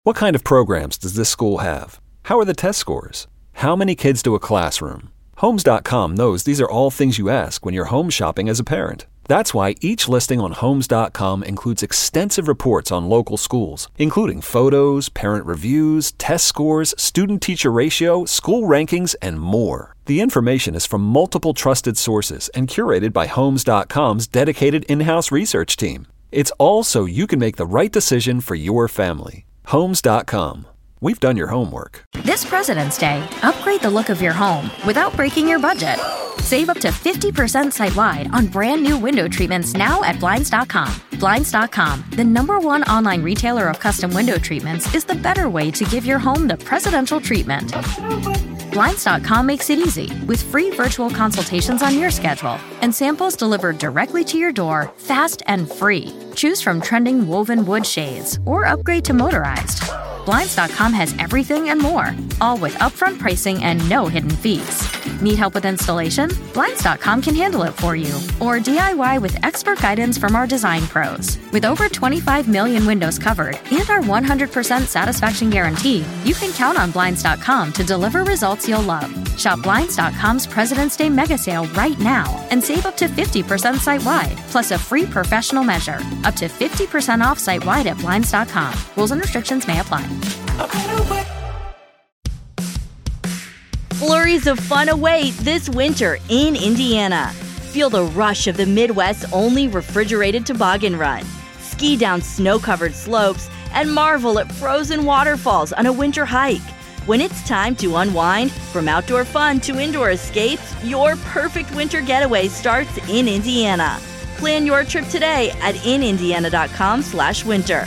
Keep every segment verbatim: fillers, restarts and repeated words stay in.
What kind of programs does this school have? How are the test scores? How many kids do a classroom? Homes dot com knows these are all things you ask when you're home shopping as a parent. That's why each listing on Homes dot com includes extensive reports on local schools, including photos, parent reviews, test scores, student-teacher ratio, school rankings, and more. The information is from multiple trusted sources and curated by Homes dot com's dedicated in-house research team. It's all so you can make the right decision for your family. Homes dot com. We've done your homework. This President's Day, upgrade the look of your home without breaking your budget. Save up to fifty percent site-wide on brand new window treatments now at Blinds dot com. Blinds dot com, the number one online retailer of custom window treatments, is the better way to give your home the presidential treatment. Blinds dot com makes it easy with free virtual consultations on your schedule and samples delivered directly to your door, fast and free. Choose from trending woven wood shades or upgrade to motorized. Blinds dot com has everything and more, all with upfront pricing and no hidden fees. Need help with installation? Blinds dot com can handle it for you. Or D I Y with expert guidance from our design pros. With over twenty-five million windows covered and our one hundred percent satisfaction guarantee, you can count on Blinds dot com to deliver results you'll love. Shop Blinds dot com's President's Day mega sale right now and save up to fifty percent site-wide, plus a free professional measure. Up to fifty percent off site-wide at Blinds dot com. Rules and restrictions may apply. Flurries of fun await this winter in Indiana. Feel the rush of the Midwest's only refrigerated toboggan run. Ski down snow-covered slopes and marvel at frozen waterfalls on a winter hike. When it's time to unwind, from outdoor fun to indoor escapes, your perfect winter getaway starts in Indiana. Plan your trip today at in indiana dot com slash winter.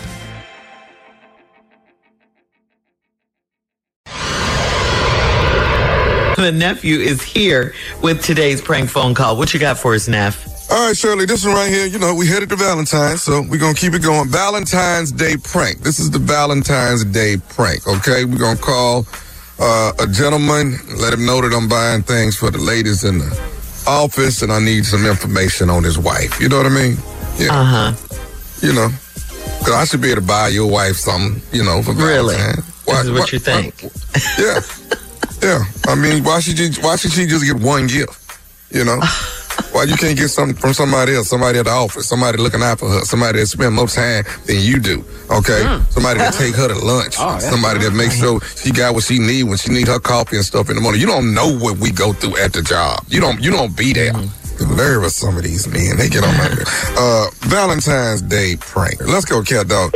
The nephew is here with today's prank phone call. What you got for us, Neff? All right, Shirley, this one right here, you know, we headed to Valentine's, so we're going to keep it going. Valentine's Day prank. This is the Valentine's Day prank, okay? We're going to call uh, a gentleman, let him know that I'm buying things for the ladies in the office, and I need some information on his wife. You know what I mean? Yeah. Uh-huh. You know, because I should be able to buy your wife something, you know, for Really? Valentine's. Why, this is what why, you think? Why, yeah. Yeah, I mean, why should you? Why should she just get one gift? You know, why you can't get something from somebody else, somebody at the office, somebody looking out for her, somebody that spend more time than you do. Okay, mm. somebody that take her to lunch, oh, somebody that makes sure she got what she need when she need her coffee and stuff in the morning. You don't know what we go through at the job. You don't. You don't be there. Mm. The nerve of some of these men, they get on my nerves. Uh, Valentine's Day prank. Let's go, cat dog.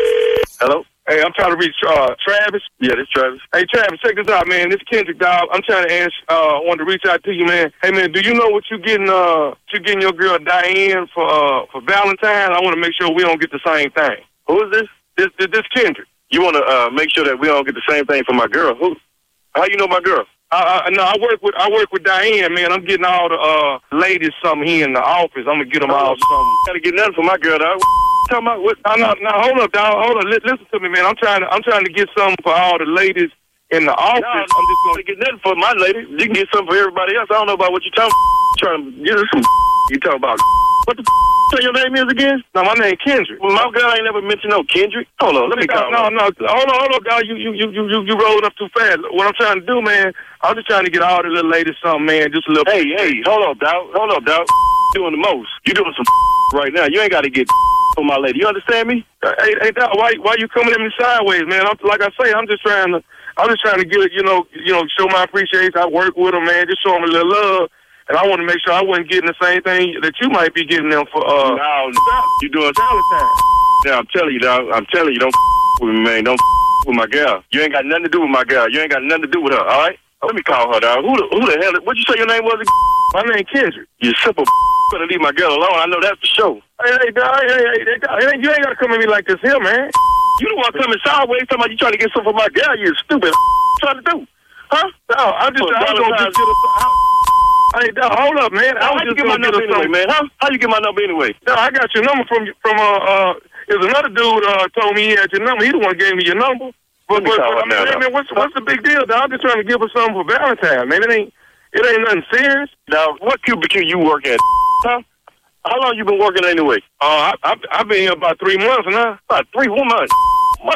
Hello. Hey, I'm trying to reach uh, Travis. Yeah, this Travis. Hey, Travis, check this out, man. This Kendrick, dog. I'm trying to ask, uh, wanted to reach out to you, man. Hey, man, do you know what you getting, uh, you getting your girl Diane for, uh, for Valentine's? I want to make sure we don't get the same thing. Who is this? This, this, this Kendrick. You want to, uh, make sure that we don't get the same thing for my girl? Who? How you know my girl? Uh, uh, no, I work with, I work with Diane, man. I'm getting all the, uh, ladies something here in the office. I'm gonna get them all something. Gotta get nothing for my girl, dog. Talking about what? No, no, no, hold up, dog. Hold up. Listen to me, man. I'm trying to, I'm trying to get something for all the ladies in the office. No, I'm just gonna get nothing for my lady. You can get something for everybody else. I don't know about what you're talking about. Trying to get some you talking about. What the say your name is again? No, my name Kendrick. Well, my girl ain't never mentioned no Kendrick. Hold on, let me call. No, no, hold on, hold on, dog. You, you, you, you, you rolled up too fast. What I'm trying to do, man, I'm just trying to get all the little ladies something, man. Just a little. Hey, hey, hold up, dog. Hold up, dog. Doing the most. You doing some right now. You ain't got to get for my lady. You understand me? Hey, hey, dog. Why, why you coming at me sideways, man? I'm, like I say, I'm just trying to, I'm just trying to get, you know, you know, show my appreciation. I work with them, man. Just show them a little love. And I want to make sure I wasn't getting the same thing that you might be getting them for, uh... No, you doing Valentine's. Now, I'm telling you, dog. I'm telling you, don't with me, man. Don't with my girl. You ain't got nothing to do with my girl. You ain't got nothing to do with her, all right? Let me call her, dog. Who the, who the hell... What'd you say your name was? My name Kendrick. You simple better leave my girl alone. I know that for sure. Hey, hey, dog. Hey, hey, hey, dog. Hey, you ain't got to come at me like this here, man. You don't want to come in sideways talking about you trying to get something for my girl. You stupid. What you trying to do? Huh? No, I'm just... I'm going to just get a... Hey, dog, hold up, man. I was just get my number anyway, man. Huh? How you get my number anyway? No, I got your number from from uh uh. There's another dude uh told me he had your number. He the one gave me your number. But, but, but I mean, man, man, what's what's the big deal, dog? I'm just trying to give her something for Valentine's, man. It ain't it ain't nothing serious. Now, what cubicle you work at? Huh? How long you been working anyway? Uh, I I I've been here about three months now. About three months. What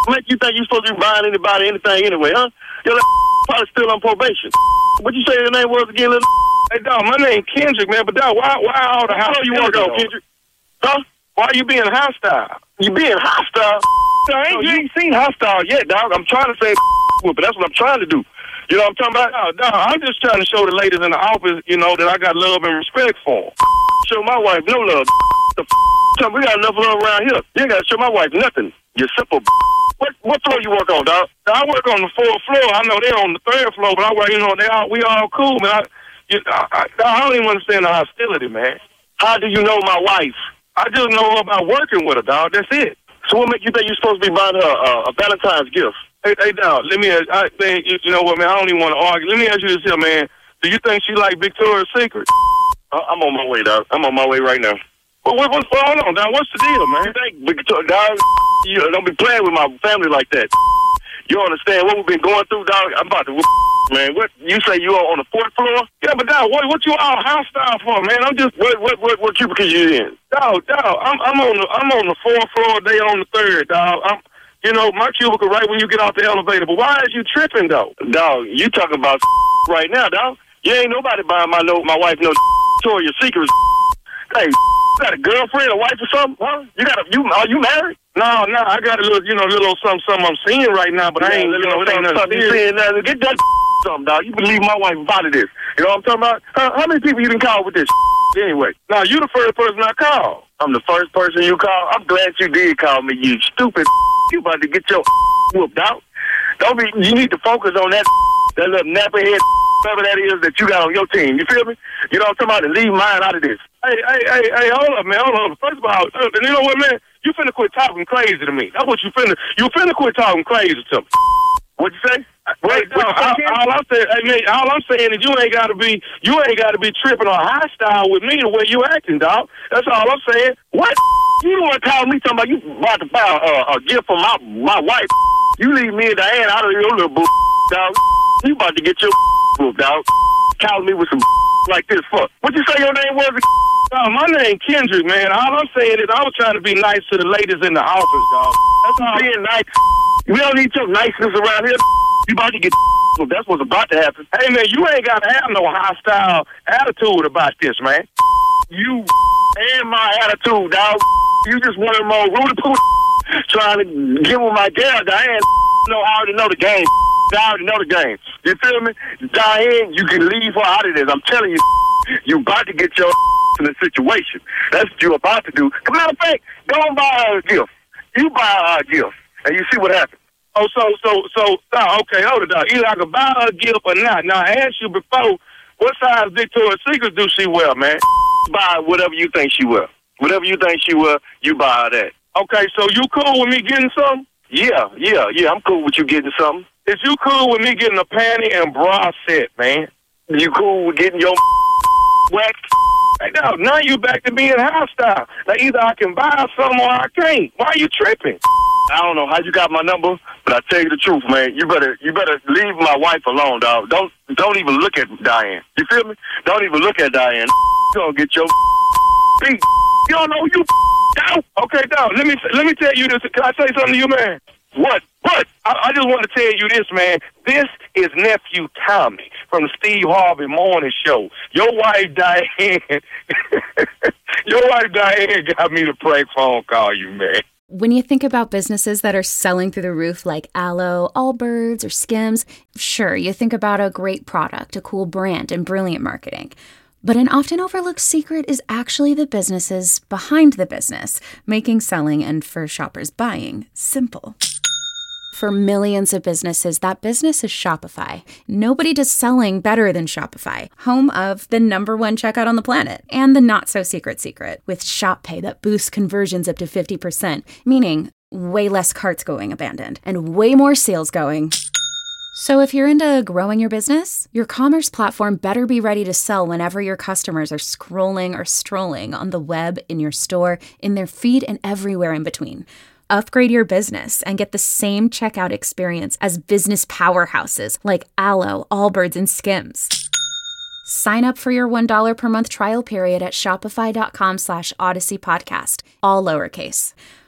make you think you supposed to be buying anybody anything anyway, huh? Your probably still on probation. What you say your name was again, little? Hey, dog, my name Kendrick, man, but dog, why, why all the house you work on, Kendrick? Huh? Why you being hostile? You being hostile? I ain't, you ain't seen hostile yet, dog. I'm trying to say but that's what I'm trying to do. You know what I'm talking about? No, no, I'm just trying to show the ladies in the office, you know, that I got love and respect for them. Show my wife no love. The f- we got enough love around here. You ain't got to show my wife nothing. You simple. What what floor you work on, dog? I work on the fourth floor. I know they're on the third floor, but I work, you know, they all, we all cool, man. I, you, I, I, I don't even understand the hostility, man. How do you know my wife? I just know her about working with her, dog. That's it. So what make you think you're supposed to be buying her uh, a Valentine's gift? Hey, hey, dog, let me, I think, you, you know what, man, I don't even want to argue. Let me ask you this here, man. Do you think she like Victoria's Secret? Uh, I'm on my way, dog. I'm on my way right now. Well, what, what's going on, dog? What's the deal, man? You think Victoria, dog, you don't be playing with my family like that. You don't understand what we've been going through, dog? I'm about to whoop, man. What, you say you are on the fourth floor? Yeah, but, dog, what, what you all hostile for, man? I'm just... What, what, what, what cubicle you in? Dog, dog, I'm, I'm on the, I'm on the fourth floor, they on the third, dog. I'm... You know, my cubicle right when you get off the elevator. But why is you tripping, though? Dog, you talking about right now, dog. You ain't nobody buying my no, my wife no Victoria's Secret. Hey, you got a girlfriend, a wife or something? Huh? You got a, you, are you married? No, no, I got a little, you know, little something, something I'm seeing right now, but yeah, I ain't, you know, it ain't nothing serious. Now, get that something, dog. You believe my wife about this. You know what I'm talking about? How, how many people you done call with this anyway? No, you the first person I called. I'm the first person you call? I'm glad you did call me, you stupid. You about to get your whooped out. Don't be. You need to focus on that that little napperhead whatever that is that you got on your team. You feel me? You know what I'm talking about? And leave mine out of this. Hey, hey, hey, hey, hold up, man. Hold up. First of all, you know what, man? You finna quit talking crazy to me. That's what you finna. You finna quit talking crazy to me. What'd you say? Wait, no, all, all I'm saying, hey, man, all I'm saying is you ain't gotta be, you ain't gotta be tripping or hostile with me the way you acting, dog. That's all I'm saying. What? You don't want to call me talking about you about to buy a, a gift for my my wife. You leave me and Diane out of your little boo, dog. You about to get your boo, dog. Calling me with some like this, fuck. What you say your name was? No, my name Kendrick, man. All I'm saying is I was trying to be nice to the ladies in the office, dog. That's all. Being nice. We don't need your niceness around here. You about to get that's what's about to happen. Hey, man, you ain't got to have no hostile attitude about this, man. You and my attitude, dog. You just one of them old Rudy Poo trying to get with my girl, Diane. No, I already know the game. I already know the game. You feel me? Diane, you can leave her out of this. I'm telling you, you about to get your in a situation. That's what you're about to do. Come on, fact, go and buy her a gift. You buy her a gift, and you see what happens. Oh, so, so, so, oh, okay, hold it, dog. Either I can buy her a gift or not. Now, I asked you before, what size Victoria's Secret do she wear, man? Buy whatever you think she wear. Whatever you think she will, you buy her that. Okay, so you cool with me getting something? Yeah, yeah, yeah, I'm cool with you getting something. Is you cool with me getting a panty and bra set, man? You cool with getting your waxed? Hey, now, now you back to being hostile. Now, either I can buy her something or I can't. Why are you tripping? I don't know how you got my number, but I tell you the truth, man. You better, you better leave my wife alone, dog. Don't, don't even look at Diane. You feel me? Don't even look at Diane. You gonna get your beat. You don't know you out. Okay, dog. Let me let me tell you this. Can I say something to you, man? What? What? I, I just want to tell you this, man. This is nephew Tommy from the Steve Harvey Morning Show. Your wife Diane, your wife Diane got me to prank phone call you, man. When you think about businesses that are selling through the roof like Aloe, Allbirds, or Skims, sure, you think about a great product, a cool brand, and brilliant marketing. But an often overlooked secret is actually the businesses behind the business, making selling and, for shoppers, buying simple. For millions of businesses, that business is Shopify. Nobody does selling better than Shopify, home of the number one checkout on the planet, and the not-so-secret secret, with Shop Pay that boosts conversions up to fifty percent, meaning way less carts going abandoned, and way more sales going. So if you're into growing your business, your commerce platform better be ready to sell whenever your customers are scrolling or strolling on the web, in your store, in their feed, and everywhere in between. Upgrade your business and get the same checkout experience as business powerhouses like Aloe, Allbirds, and Skims. Sign up for your one dollar per month trial period at shopify.com slash Odyssey Podcast, all lowercase.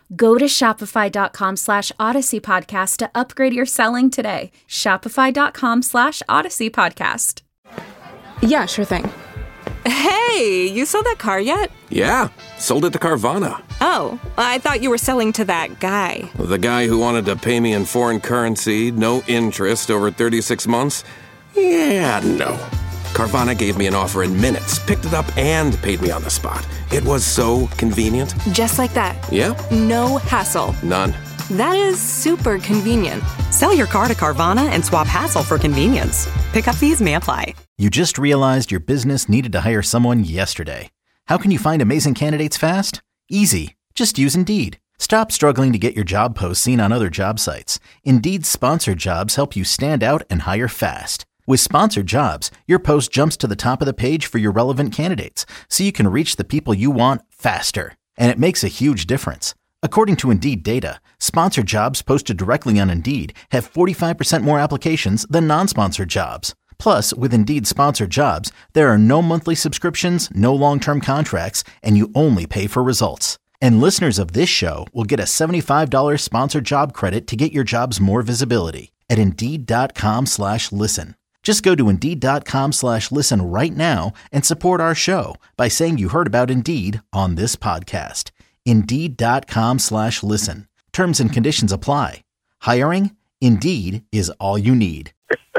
Go to shopify.com slash Odyssey Podcast to upgrade your selling today. Shopify.com slash Odyssey Podcast. Yeah, sure thing. Hey, you sold that car yet? Yeah, sold it to Carvana. Oh, I thought you were selling to that guy. The guy who wanted to pay me in foreign currency, no interest, over thirty-six months? Yeah, no. Carvana gave me an offer in minutes, picked it up, and paid me on the spot. It was so convenient. Just like that. Yeah. No hassle. None. That is super convenient. Sell your car to Carvana and swap hassle for convenience. Pickup fees may apply. You just realized your business needed to hire someone yesterday. How can you find amazing candidates fast? Easy. Just use Indeed. Stop struggling to get your job posts seen on other job sites. Indeed's sponsored jobs help you stand out and hire fast. With sponsored jobs, your post jumps to the top of the page for your relevant candidates, so you can reach the people you want faster. And it makes a huge difference. According to Indeed data, sponsored jobs posted directly on Indeed have forty-five percent more applications than non-sponsored jobs. Plus, with Indeed sponsored jobs, there are no monthly subscriptions, no long-term contracts, and you only pay for results. And listeners of this show will get a seventy-five dollars sponsored job credit to get your jobs more visibility at Indeed.com slash listen. Just go to Indeed.com slash listen right now and support our show by saying you heard about Indeed on this podcast. Indeed.com slash listen. Terms and conditions apply. Hiring? Indeed is all you need.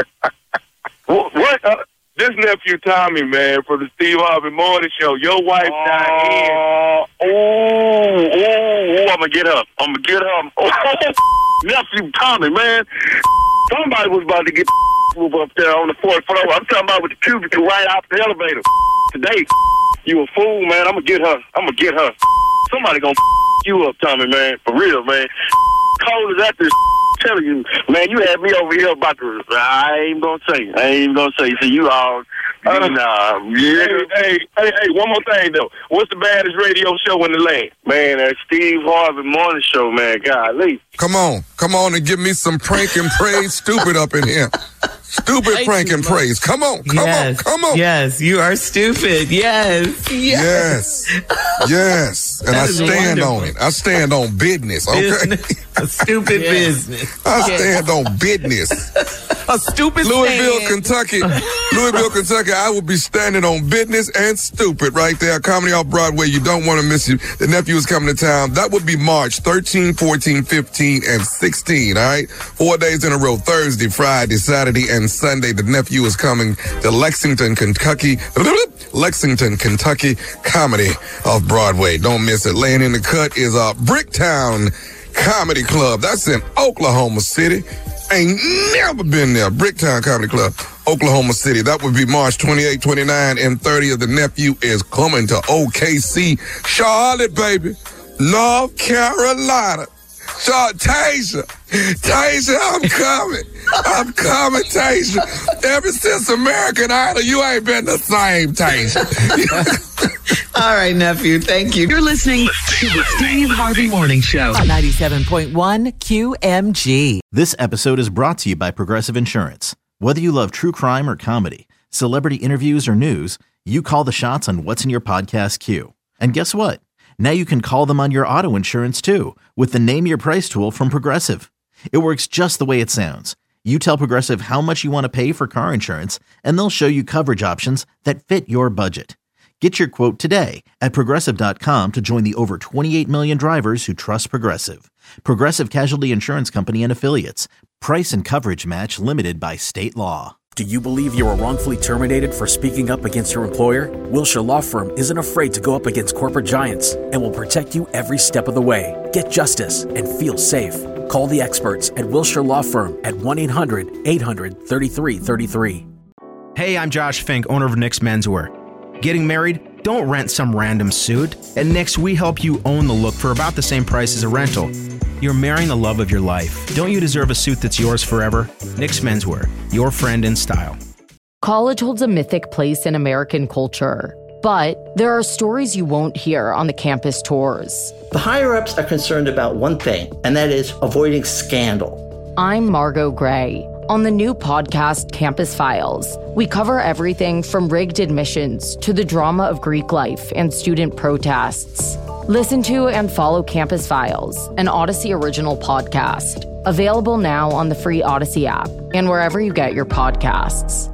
What? what uh, this nephew Tommy, man, from the Steve Harvey Morning Show. Your wife uh, died in. Oh, oh, I'm going to get up. I'm going to get up. Oh, nephew Tommy, man. Somebody was about to get move up there on the fourth floor. I'm talking about with the cubicle right out the elevator. Today, you a fool, man. I'm going to get her. I'm going to get her. Somebody going to you up, Tommy, man. For real, man. Cold as that this telling you, man, you had me over here about to, I ain't going to say. I ain't going to say. So you all, uh, nah, yeah. Hey, hey, hey, hey, one more thing, though. What's the baddest radio show in the land? Man, that Steve Harvey Morning Show, man. Golly. Come on. Come on and give me some prank and praise stupid up in here. Stupid prank and praise. Come on. Come yes, on. Come on. Yes, you are stupid. Yes. Yes. Yes. yes. And I stand wonderful. on it. I stand on business, okay? Business. A stupid yes. business. I stand yes. on business. A stupid Louisville, stand. Kentucky. Louisville, Kentucky. I will be standing on business and stupid right there. Comedy Off Broadway. You don't want to miss it. The nephew is coming to town. That would be March thirteenth, fourteenth, fifteenth, and sixteenth, all right? Four days in a row. Thursday, Friday, Saturday, and Sunday. The nephew is coming to Lexington, Kentucky. Lexington, Kentucky. Comedy Off Broadway. Don't miss it. Laying in the cut is uh, Bricktown Comedy Club. That's in Oklahoma City. Ain't never been there. Bricktown Comedy Club, Oklahoma City. That would be March twenty-eighth, twenty-ninth, and thirtieth. The nephew is coming to O K C, Charlotte, baby. North Carolina. Charlotte, Tasia. Tasia, I'm coming. I'm coming, Tasia. Ever since American Idol, you ain't been the same, Tasia. All right, nephew. Thank you. You're listening to the Steve Harvey Morning Show on ninety-seven point one Q M G. This episode is brought to you by Progressive Insurance. Whether you love true crime or comedy, celebrity interviews or news, you call the shots on what's in your podcast queue. And guess what? Now you can call them on your auto insurance too with the Name Your Price tool from Progressive. It works just the way it sounds. You tell Progressive how much you want to pay for car insurance, and they'll show you coverage options that fit your budget. Get your quote today at Progressive dot com to join the over twenty-eight million drivers who trust Progressive. Progressive Casualty Insurance Company and Affiliates. Price and coverage match limited by state law. Do you believe you were wrongfully terminated for speaking up against your employer? Wilshire Law Firm isn't afraid to go up against corporate giants and will protect you every step of the way. Get justice and feel safe. Call the experts at Wilshire Law Firm at one eight hundred eight hundred thirty-three thirty-three. Hey, I'm Josh Fink, owner of Nick's Menswear. Getting married? Don't rent some random suit. At Nick's, we help you own the look for about the same price as a rental. You're marrying the love of your life. Don't you deserve a suit that's yours forever? Nick's Menswear, your friend in style. College holds a mythic place in American culture, but there are stories you won't hear on the campus tours. The higher-ups are concerned about one thing, and that is avoiding scandal. I'm Margot Gray. On the new podcast, Campus Files, we cover everything from rigged admissions to the drama of Greek life and student protests. Listen to and follow Campus Files, an Odyssey original podcast. Available now on the free Odyssey app and wherever you get your podcasts.